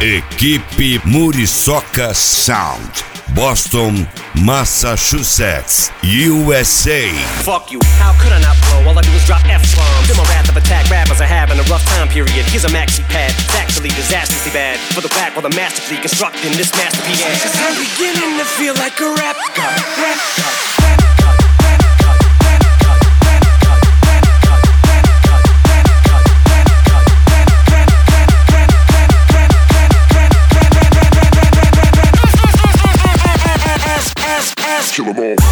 Equipe Muriçoca Sound, Boston, Massachusetts, USA. Fuck you, how could I not blow? All I do is drop F-bombs. Feel my wrath of attack, rappers are having a rough time period. Here's a maxi pad, it's actually disastrously bad. For the back while the masterfully constructing this masterpiece. Cause I'm beginning to feel like a rap god, rap god, rap god. Kill 'em all.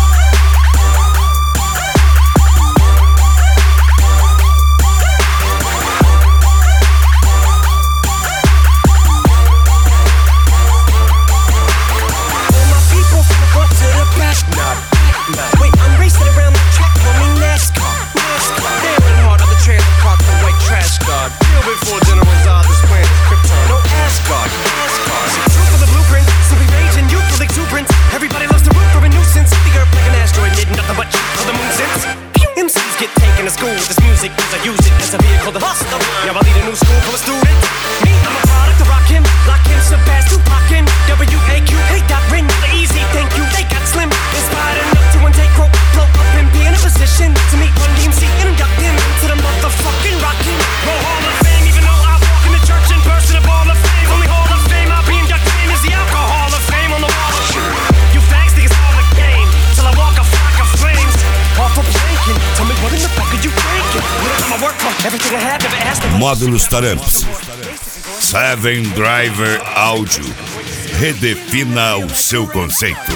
Wait, I'm racing around the track, call me NASCAR. Staring hard on the trailer park, the white trash guard. Real before General Zod, this planet is Krypton. No Asgard, NASCAR. See, true for the blueprint, simply raging, youthful exuberance. Everybody loves to root for a nuisance. The earth like an asteroid, did nothing but shoot for the moon since. MCs get taken to school with this music, cause I use it as a vehicle to hustle. Now I lead a new school for a student. Me, I'm a product of rock him, lock him, surpass Tupac him. W-A-Q, hey, got Rin, the easy, thank you. They got slim, inspired enough to intake, quote, blow up and be in a position to meet Run DMC and induct him to the motherfucking rockin' Roll Hall of Fame. Even though I walk in the church in person, a ball of fame. Only Hall of Fame I'll be inducted in is the Alcohol of Fame on the wall of shame. You fags think it's all a game till I walk a flock of flames. Off of planking, tell me what in the fuck are you thinking? What am I work for? Everything I have, never asked for. Módulos Taramps. Seven Driver Audio. Redefina o seu conceito.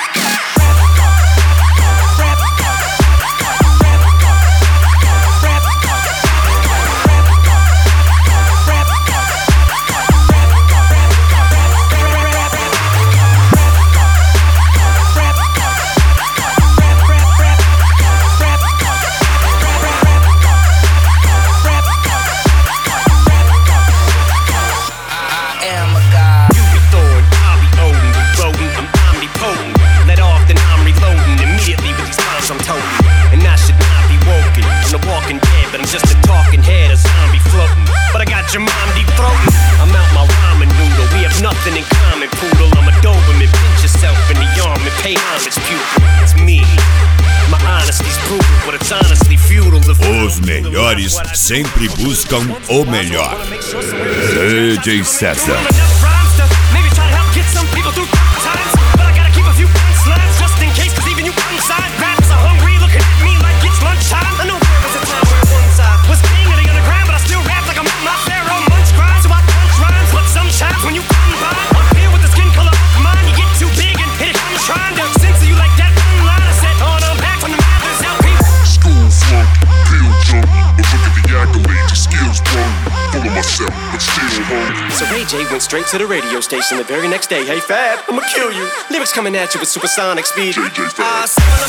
Your mom deep throating. I'm out my ramen noodle. We have nothing in common, poodle. I'm a Doberman. Pinch yourself in the arm and pay homage, pupil. It's me. My honesty's brutal, but it's honestly futile. Os melhores sempre buscam o melhor. DJ César. Maybe try to help get some people through times, but I gotta keep a few punchlines just in case, cause even you inside rappers are hungry, looking at me like it's lunchtime. I know there was a time where one side was king of the underground, but I still rap like I'm not Pharaoh Munch grind, so I punch rhymes. But sometimes when you combine up here with the skin color of mine, you get too big and hit it. I'm trying to censor you like that one line I said on a back from the Mathers LP. School flunk, pill junk, but look at the accolades, your skills broke. Full of myself, but still hungry. So Ray J went straight to the radio station the very next day. Hey Fab, I'ma kill you. Lyrics coming at you with supersonic speed. JJ Fab.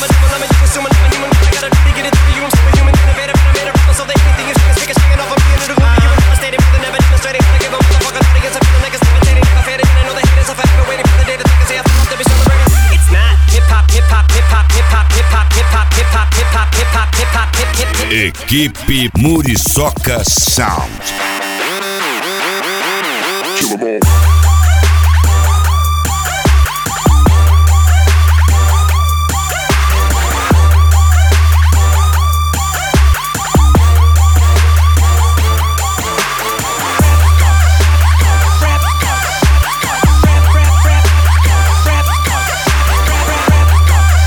It's not hip-hop, hip-hop, hip-hop, hip-hop, hip-hop, hip-hop, hip-hop, hip-hop, hip-hop, hip-hop, hip-hop. Equipe Muriçoca Sound. Kill 'em all.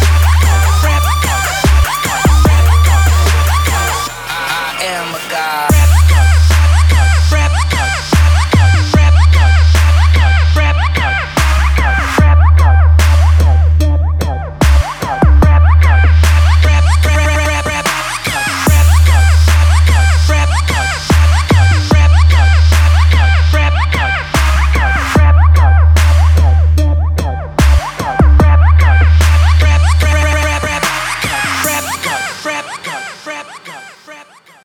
I am a god.